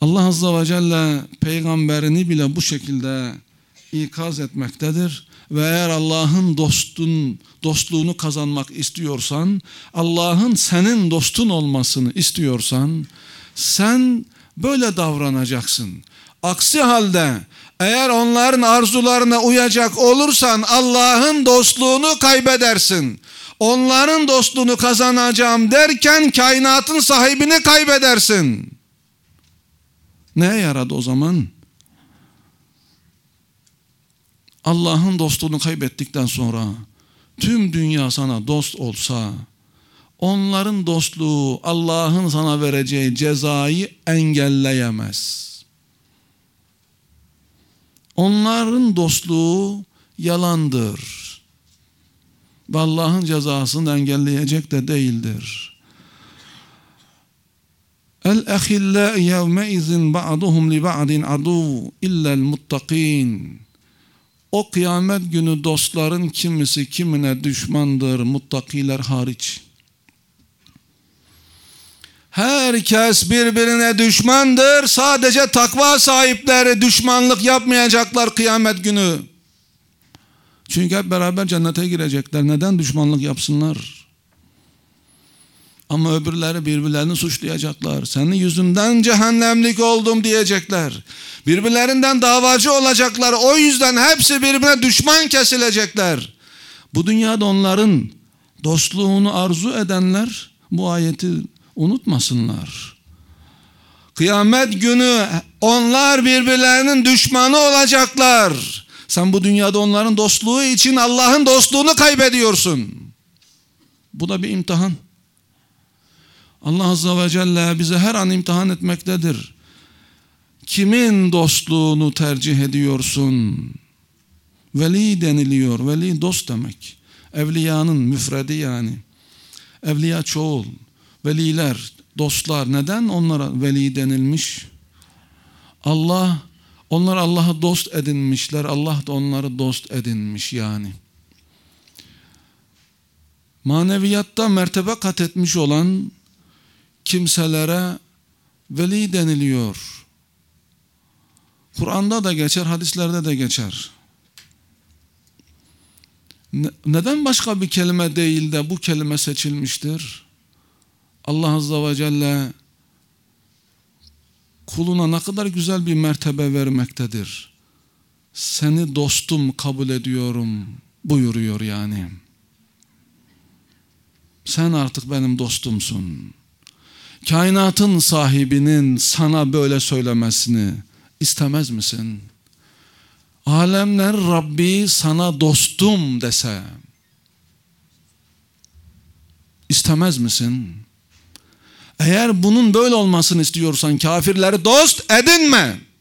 Allah Azze ve Celle peygamberini bile bu şekilde ikaz etmektedir. Ve eğer Allah'ın dostluğunu kazanmak istiyorsan, Allah'ın senin dostun olmasını istiyorsan, sen böyle davranacaksın. Aksi halde eğer onların arzularına uyacak olursan Allah'ın dostluğunu kaybedersin. Onların dostluğunu kazanacağım derken kainatın sahibini kaybedersin. Neye yaradı o zaman? Allah'ın dostluğunu kaybettikten sonra tüm dünya sana dost olsa, onların dostluğu Allah'ın sana vereceği cezayı engelleyemez. Onların dostluğu yalandır. Ve Allah'ın cezasını engelleyecek de değildir. El-ehillâ yevmeizin ba'duhum li ba'din adu illel muttakin. O kıyamet günü dostların kimisi kimine düşmandır, muttakiler hariç. Herkes birbirine düşmandır. Sadece takva sahipleri düşmanlık yapmayacaklar kıyamet günü. Çünkü hep beraber cennete girecekler. Neden düşmanlık yapsınlar? Ama öbürleri birbirlerini suçlayacaklar. Senin yüzünden cehennemlik oldum diyecekler. Birbirlerinden davacı olacaklar. O yüzden hepsi birbirine düşman kesilecekler. Bu dünyada onların dostluğunu arzu edenler bu ayeti unutmasınlar. Kıyamet günü onlar birbirlerinin düşmanı olacaklar. Sen bu dünyada onların dostluğu için Allah'ın dostluğunu kaybediyorsun. Bu da bir imtihan. Allah Azze ve Celle bize her an imtihan etmektedir. Kimin dostluğunu tercih ediyorsun? Veli deniliyor. Veli dost demek. Evliyanın müfredi yani. Evliya çoğul. Veliler, dostlar. Neden onlara veli denilmiş? Onlar Allah'ı dost edinmişler. Allah da onları dost edinmiş yani. Maneviyatta mertebe kat etmiş olan kimselere veli deniliyor. Kur'an'da da geçer, hadislerde de geçer. Neden başka bir kelime değil de bu kelime seçilmiştir? Allah Azze ve Celle kuluna ne kadar güzel bir mertebe vermektedir. Seni dostum kabul ediyorum buyuruyor yani. Sen artık benim dostumsun. Kainatın sahibinin sana böyle söylemesini istemez misin? Alemler Rabbi sana dostum dese istemez misin? Eğer bunun böyle olmasını istiyorsan kafirleri dost edinme.